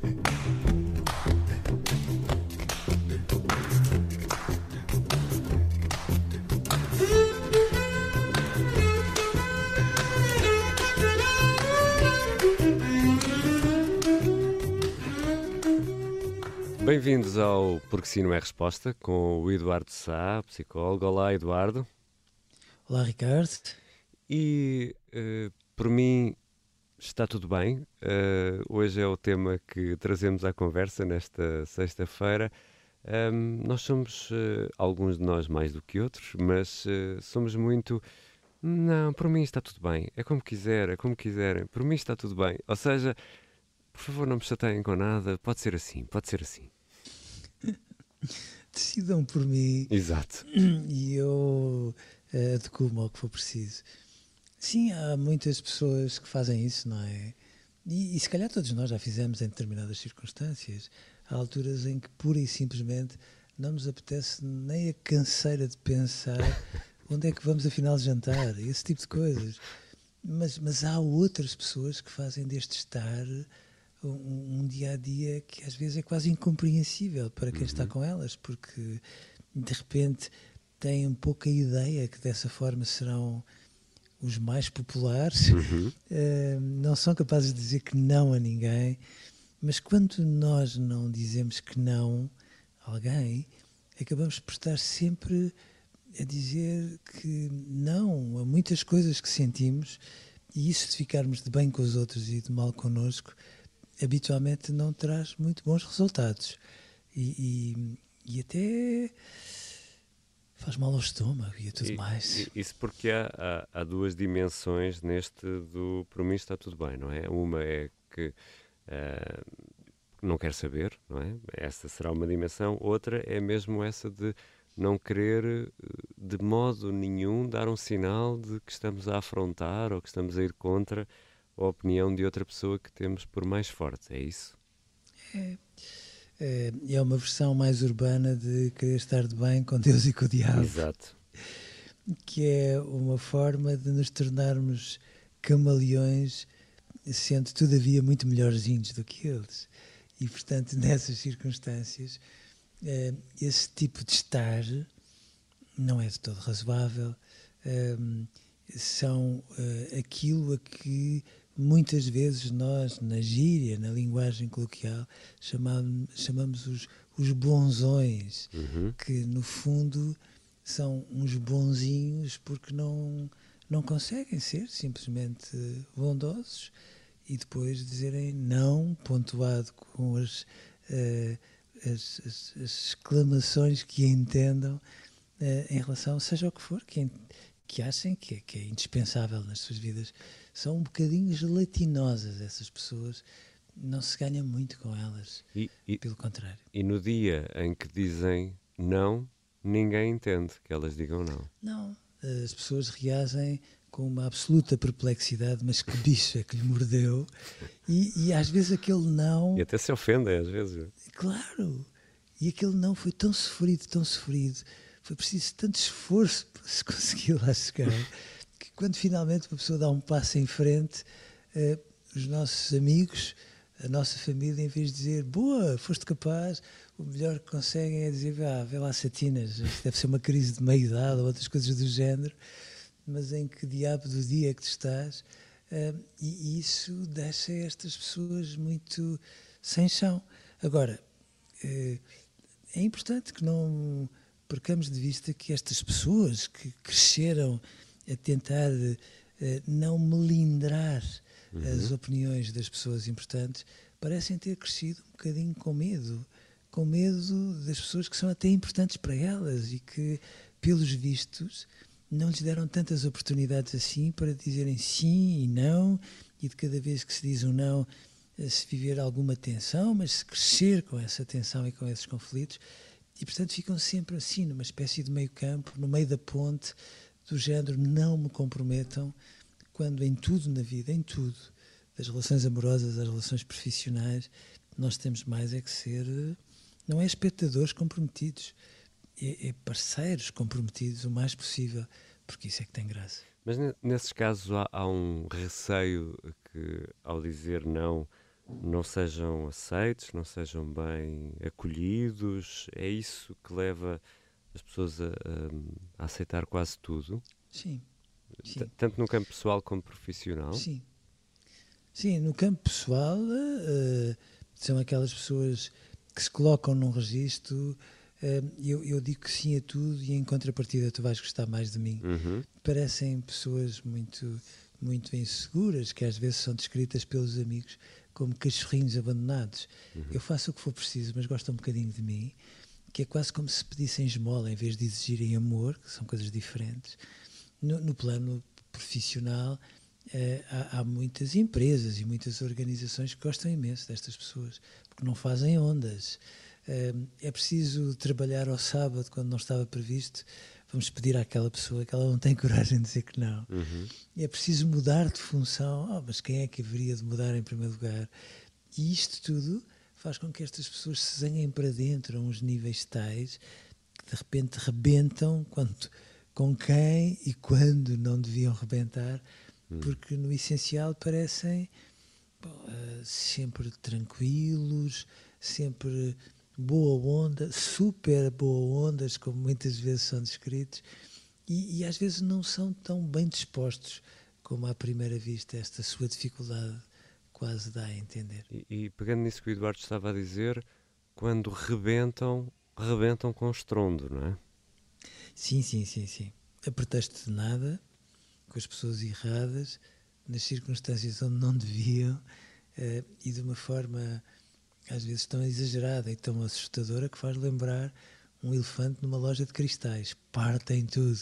Bem-vindos ao Porque Sim Não É Resposta, com o Eduardo Sá, psicólogo. Olá, Eduardo. Olá, Ricardo. E, por mim, está tudo bem. Hoje é o tema que trazemos à conversa nesta sexta-feira. Nós somos, alguns de nós mais do que outros, mas somos muito... Não, por mim está tudo bem. É como quiser, é como quiserem. Por mim está tudo bem. Ou seja, por favor, não me chateiem com nada. Pode ser assim, pode ser assim. Decidam por mim. Exato. E eu adequo-me ao que for preciso. Sim, há muitas pessoas que fazem isso, não é? E se calhar todos nós já fizemos em determinadas circunstâncias. Há alturas em que pura e simplesmente não nos apetece nem a canseira de pensar onde é que vamos afinal jantar, esse tipo de coisas. Mas há outras pessoas que fazem deste estar um dia-a-dia que às vezes é quase incompreensível para quem está com elas, porque de repente têm um pouco a ideia que dessa forma serão os mais populares, não são capazes de dizer que não a ninguém, mas quando nós não dizemos que não a alguém, acabamos por estar sempre a dizer que não a muitas coisas que sentimos, e isso de ficarmos de bem com os outros e de mal connosco habitualmente não traz muito bons resultados e até faz mal ao estômago e a tudo mais. Isso porque há duas dimensões neste do por mim está tudo bem, não é? Uma é que não quer saber, não é? Essa será uma dimensão. Outra é mesmo essa de não querer de modo nenhum dar um sinal de que estamos a afrontar ou que estamos a ir contra a opinião de outra pessoa que temos por mais forte, é isso? É uma versão mais urbana de querer estar de bem com Deus e com o diabo. Exato. Que é uma forma de nos tornarmos camaleões, sendo todavia muito melhorzinhos do que eles. E, portanto, nessas circunstâncias, esse tipo de estar não é de todo razoável. São aquilo a que muitas vezes nós, na gíria, na linguagem coloquial, chamamos os bonzões, que no fundo são uns bonzinhos porque não conseguem ser simplesmente bondosos e depois dizerem não, pontuado com as exclamações que entendam em relação, seja o que for, que achem que é indispensável nas suas vidas. São um bocadinho gelatinosas essas pessoas, não se ganha muito com elas, pelo contrário. E no dia em que dizem não, ninguém entende que elas digam não. Não, as pessoas reagem com uma absoluta perplexidade, mas que bicho é que lhe mordeu, e às vezes aquele não... E até se ofendem às vezes. Claro, e aquele não foi tão sofrido, foi preciso tanto esforço para se conseguir lá chegar, que quando finalmente uma pessoa dá um passo em frente, os nossos amigos, a nossa família, em vez de dizer boa, foste capaz, o melhor que conseguem é dizer vê lá satinas, isto deve ser uma crise de meia-idade ou outras coisas do género, mas em que diabo do dia é que tu estás? E isso deixa estas pessoas muito sem chão. Agora, é importante que não percamos de vista que estas pessoas que cresceram a tentar não melindrar as opiniões das pessoas importantes, parecem ter crescido um bocadinho com medo das pessoas que são até importantes para elas e que, pelos vistos, não lhes deram tantas oportunidades assim para dizerem sim e não, e de cada vez que se diz um não, se viver alguma tensão, mas se crescer com essa tensão e com esses conflitos, e portanto ficam sempre assim, numa espécie de meio campo, no meio da ponte, do género não me comprometam, quando em tudo na vida, em tudo, das relações amorosas às relações profissionais, nós temos mais é que ser, não é espectadores comprometidos, é parceiros comprometidos o mais possível, porque isso é que tem graça. Mas nesses casos há um receio que, ao dizer não, não sejam aceitos, não sejam bem acolhidos. É isso que leva as pessoas a aceitar quase tudo, Sim, sim, tanto no campo pessoal como profissional. sim. Sim, no campo pessoal, são aquelas pessoas que se colocam num registro. Eu digo que sim a tudo e em contrapartida tu vais gostar mais de mim. Uhum, Parecem pessoas muito inseguras, que às vezes são descritas pelos amigos como cachorrinhos abandonados. uhum. Eu faço o que for preciso, mas gostam um bocadinho de mim, que é quase como se pedissem esmola em vez de exigirem amor, que são coisas diferentes. No plano profissional, há muitas empresas e muitas organizações que gostam imenso destas pessoas, porque não fazem ondas. É preciso trabalhar ao sábado quando não estava previsto. Vamos pedir àquela pessoa que ela não tem coragem de dizer que não. Uhum. É preciso mudar de função. Mas quem é que haveria de mudar em primeiro lugar? E isto tudo faz com que estas pessoas se zanhem para dentro a uns níveis tais que de repente rebentam com quem e quando não deviam rebentar, porque no essencial parecem sempre tranquilos, sempre boa onda, super boa ondas, como muitas vezes são descritos, e às vezes não são tão bem dispostos como à primeira vista esta sua dificuldade quase dá a entender. E pegando nisso que o Eduardo estava a dizer, quando rebentam, rebentam com estrondo, não é? Sim, sim, sim, sim. A pretexto de nada, com as pessoas erradas, nas circunstâncias onde não deviam, e de uma forma às vezes tão exagerada e tão assustadora que faz lembrar um elefante numa loja de cristais. Partem tudo.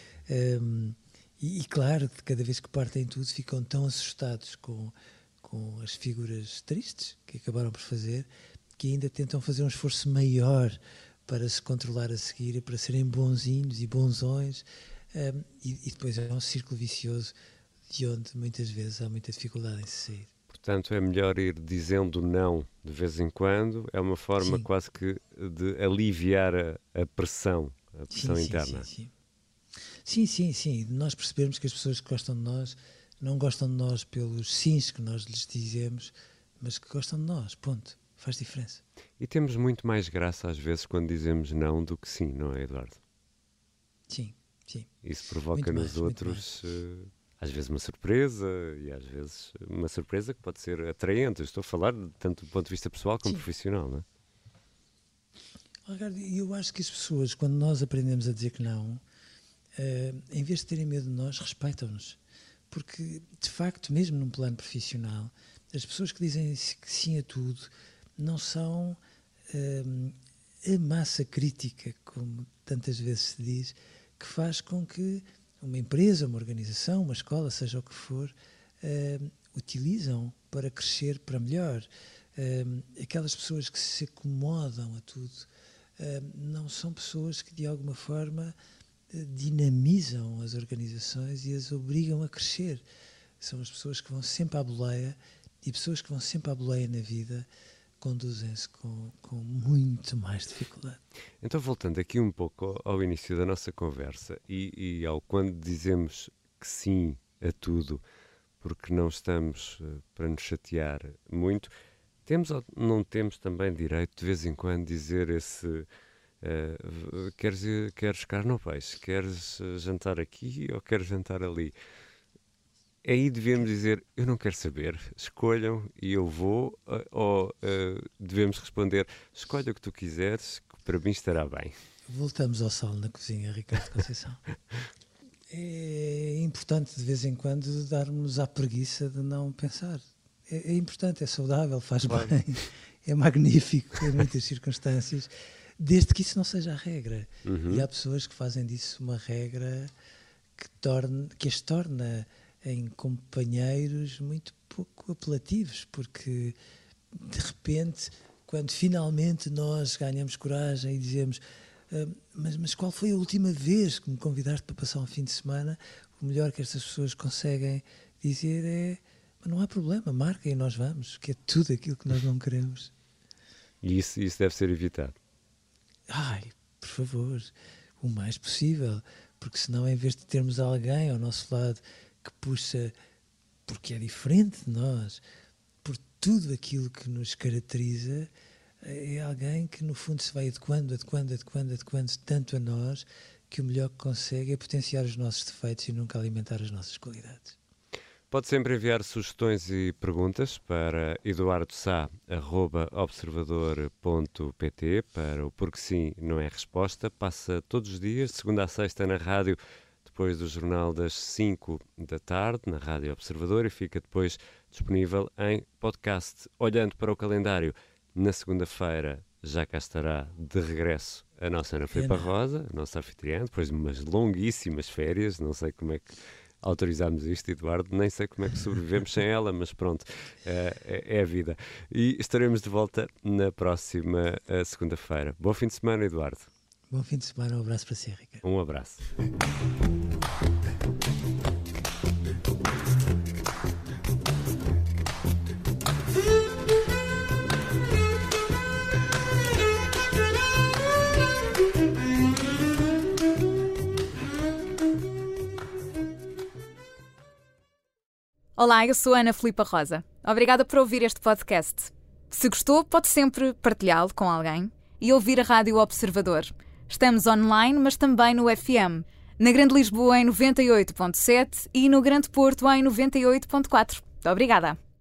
E claro, cada vez que partem tudo ficam tão assustados com as figuras tristes que acabaram por fazer, que ainda tentam fazer um esforço maior para se controlar a seguir e para serem bonzinhos e bonzões. E depois é um círculo vicioso de onde muitas vezes há muita dificuldade em se sair. Portanto, é melhor ir dizendo não de vez em quando, é uma forma Sim, quase que de aliviar a sim, pressão sim, sim, interna. sim. Sim, sim, sim. Nós percebemos que as pessoas que gostam de nós não gostam de nós pelos sims que nós lhes dizemos, mas que gostam de nós. Ponto. Faz diferença. E temos muito mais graça às vezes quando dizemos não do que sim, não é, Eduardo? Sim, sim. Isso provoca Muito nos mais, muito mais. outros, às vezes, uma surpresa e às vezes uma surpresa que pode ser atraente. Eu estou a falar tanto do ponto de vista pessoal como Sim. profissional, não é? Ricardo, eu acho que as pessoas, quando nós aprendemos a dizer que não, em vez de terem medo de nós, respeitam-nos. Porque, de facto, mesmo num plano profissional, as pessoas que dizem que sim a tudo não são a massa crítica, como tantas vezes se diz, que faz com que uma empresa, uma organização, uma escola, seja o que for, utilizam para crescer para melhor. Aquelas pessoas que se acomodam a tudo não são pessoas que, de alguma forma, dinamizam as organizações e as obrigam a crescer. São as pessoas que vão sempre à boleia, e pessoas que vão sempre à boleia na vida conduzem-se com muito mais dificuldade. Então, voltando aqui um pouco ao início da nossa conversa e ao quando dizemos que sim a tudo, porque não estamos para nos chatear muito, temos ou não temos também direito de vez em quando dizer esse queres carne ou peixe? Queres jantar aqui ou queres jantar ali? Aí devemos dizer, eu não quero saber, escolham e eu vou, ou devemos responder, escolha o que tu quiseres, que para mim estará bem. Voltamos ao sol na cozinha, Ricardo Conceição. É importante de vez em quando darmos à preguiça de não pensar. É importante, é saudável, faz Claro. bem, é magnífico em muitas circunstâncias, desde que isso não seja a regra. E há pessoas que fazem disso uma regra que as torna em companheiros muito pouco apelativos, porque de repente, quando finalmente nós ganhamos coragem e dizemos mas qual foi a última vez que me convidaste para passar um fim de semana, o melhor que estas pessoas conseguem dizer é mas não há problema, marquem e nós vamos, que é tudo aquilo que nós não queremos. E isso deve ser evitado. Ai, por favor, o mais possível, porque senão em vez de termos alguém ao nosso lado que puxa porque é diferente de nós, por tudo aquilo que nos caracteriza é alguém que, no fundo, se vai adequando tanto a nós, que o melhor que consegue é potenciar os nossos defeitos e nunca alimentar as nossas qualidades. Pode sempre enviar sugestões e perguntas para eduardosá@observador.pt para o Porque Sim Não É Resposta. Passa todos os dias, de segunda a sexta, na rádio, depois do jornal das 5 da tarde, na Rádio Observador, e fica depois disponível em podcast. Olhando para o calendário, na segunda-feira já cá estará de regresso a nossa Ana Filipa Rosa, a nossa anfitriã, depois de umas longuíssimas férias. Não sei como é que autorizámos isto, Eduardo, nem sei como é que sobrevivemos sem ela, mas pronto, é a vida. E estaremos de volta na próxima segunda-feira. Bom fim de semana, Eduardo. Bom fim de semana, um abraço para si, Ricardo. Um abraço. Olá, eu sou a Ana Filipa Rosa. Obrigada por ouvir este podcast. Se gostou, pode sempre partilhá-lo com alguém e ouvir a Rádio Observador. Estamos online, mas também no FM. Na Grande Lisboa em 98.7 e no Grande Porto em 98.4. Obrigada.